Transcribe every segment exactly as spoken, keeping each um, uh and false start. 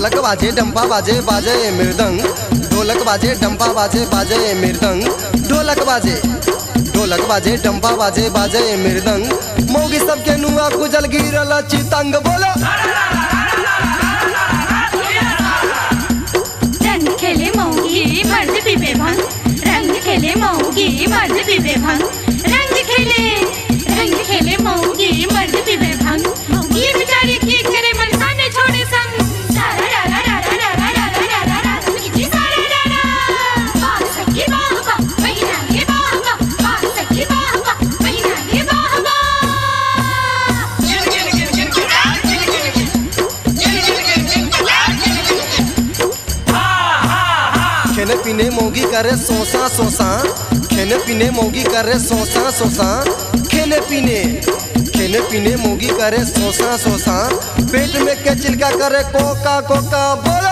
ढोलक बाजे डंपा बाजे बाजे मृदंग, ढोलक बाजे डंपा बाजे बाजे मृदंग, ढोलक बाजे ढोलक बाजे डंपा बाजे बाजे मृदंग। मौगी सबके नुआ कुजल गिरल चितंग बोलो। रंग खेले मौगी मर्द पीबे भंग, रंग खेले मौगी मर्द पीबे भंग, रंग खेले रंग खेले मौगी मर्द पीबे भंग। ये बेचारी की करे मन साने छोड़े संग, सारा रा रा रा रा रा रा रा रा रा सखी सारा रा रा। बाह सखी बाह बाह महीना के बाह बाह, बाह सखी बाह बाह महीना के बाह बाह। खेने पीने मौगी करे सोसा सोसा, खेने पीने मौगी करे सोसा सोसा, खेने पीने खेने पीने मौगी करे सोसा सोसा, पेट में के चिल्का करे कोका कोका बोलो।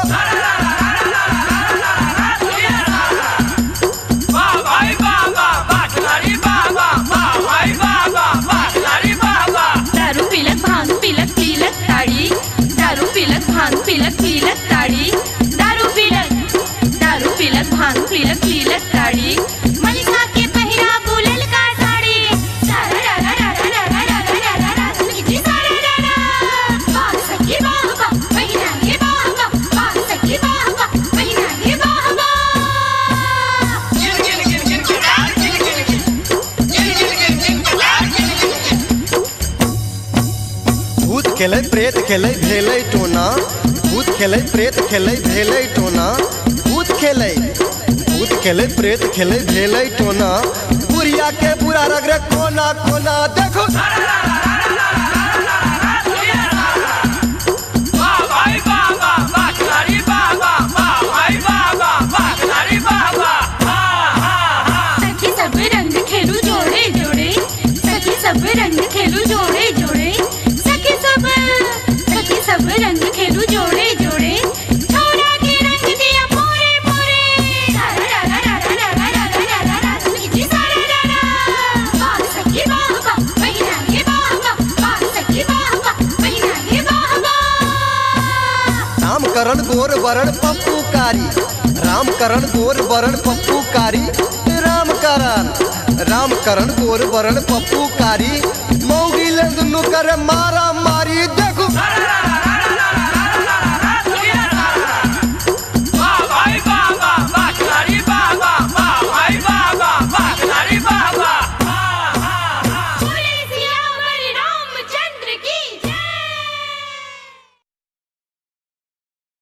दारू पीलक भांग पीलक पीलक ताड़ी, दारू पीलक भांग पीलक पीलक ताड़ी, दारू पीलक दारू पीलक भांग पीलक पीलक ताड़ी। मलिका के पहिरा बुलल का साड़ी, सारा रा रा रा रा रा रा रा रा रा सखी सारा रा रा। बाह सखी बाह बाह महीना के बाह बाह, बाह सखी बाह बाह महीना के बाह बाह। भूत खेले प्रेत खेले भेले टोना, भूत खेले प्रेत खेले भेले टोना, भूत खेले भूत खेले प्रेत खेले भेले टोना, बुढ़िया के बुरा रगरे कोना कोना देखो। सखी सब रंग खेलू जोड़े जोड़े, सखी सब रंग खेलू जोड़े जोड़े, सखी सब सखी सब रंग खेलू जोड़े जोड़े। छोड़ा के रंग दिया पूरे पूरे, सारा रा रा रा रा रा रा रा रा रा सखी सारा रा रा। बाह सखी बाह बाह महीना के बाह बाह, बाह सखी बाह बाह महीना के बाह बाह। रामकरण गोर वरण पप्पू कारी, रामकरण गोर वरण पप्पू कारी, रामकरण रामकरण गोर वरण पप्पू कारी। मौगी ले दुनु करे मारा